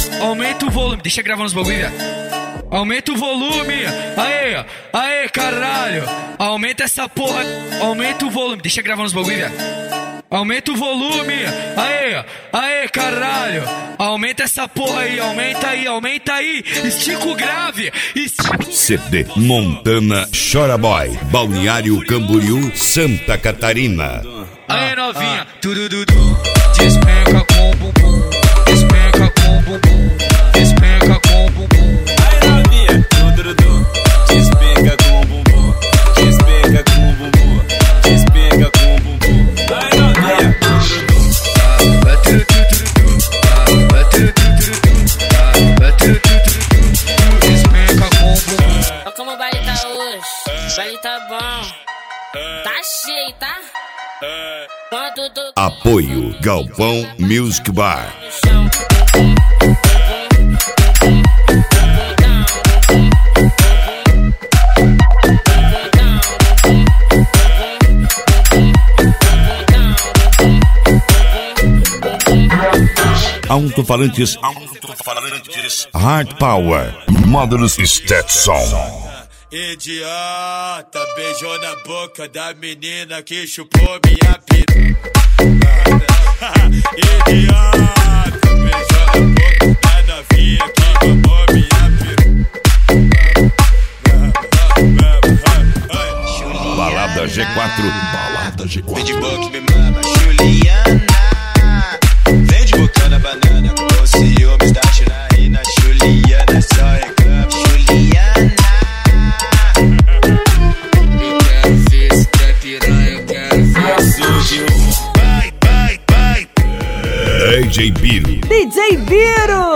Aumenta o volume, deixa gravando os bagulho, viado. Aumenta o volume, aê, aê, caralho. Aumenta essa porra, aumenta o volume, deixa gravando os bagulho, viado. Aumenta o volume, aê, aê, caralho. Aumenta essa porra aí, aumenta aí. Estica o grave, CD Montana Chora Boy, Balneário Camboriú, Santa Catarina. Aê, novinha, turududu, despenca com o bumbum, despenca com o bumbum, despenca com o bumbum. Aê, novinha, turududu, despenca com o bumbum, despenca com o bumbum, despenca com o bumbum. Aê, novinha, turududu. Despenca com o bumbum. Olha como o baile tá hoje, o baile tá bom, tá cheio, tá? Apoio Galpão Music Bar. Alto-falantes Hard Power Módulos Stetson. Idiota, beijou na boca da menina que chupou minha piroca. Idiota, beijou na boca da novinha que mamou minha piroca. Balada G4. Balada G4. Vem de boca me mama, Juliana. Vem de boca na banana, com ciúmes da Janaína. Juliana, só reclama, Juliana. DJ Biro. DJ Biro.